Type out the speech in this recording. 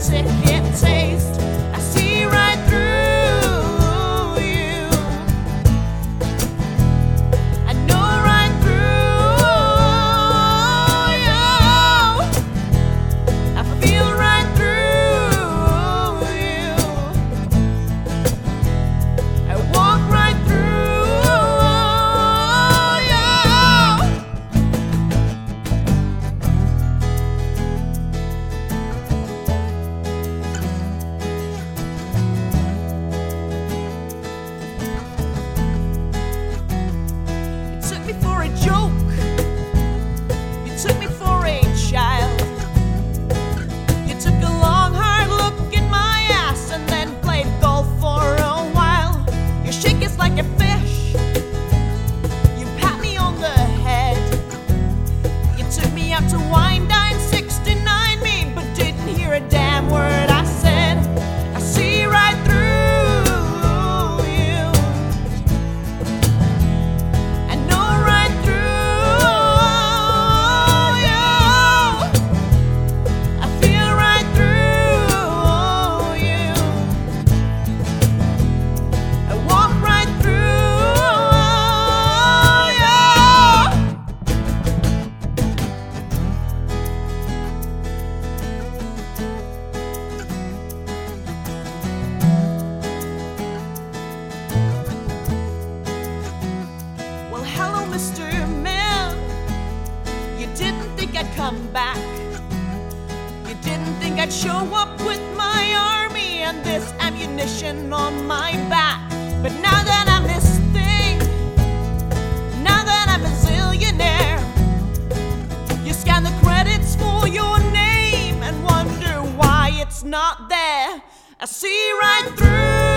ticket taste. I see right through you. I know right through you. I feel right through you. I walk right through you. You took me for a joke. You took me for a child. You took a long, hard look at my ass and then played golf for a while. You shake us like a fish. You pat me on the head. You took me out to wine, dine, 69 me, but didn't hear a damn word I said. I see right through you. I know right through you. I feel right through you. I walk right through you. Well, hello, Mr. Man. You didn't think I'd come back. You didn't think I'd show up with my army and this ammunition on my back. But now that I'm this thing, now that I'm a zillionaire, you scan the credits for your name and wonder why it's not there. I see right through